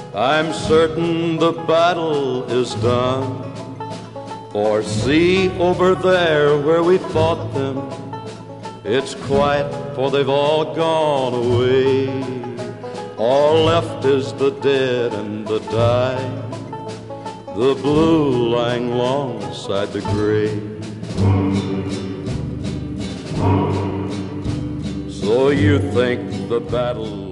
I'm certain the battle is done. For see over there where we fought them, it's quiet, for they've all gone away. All left is the dead and the dying, the blue lying alongside the gray. So you think the battle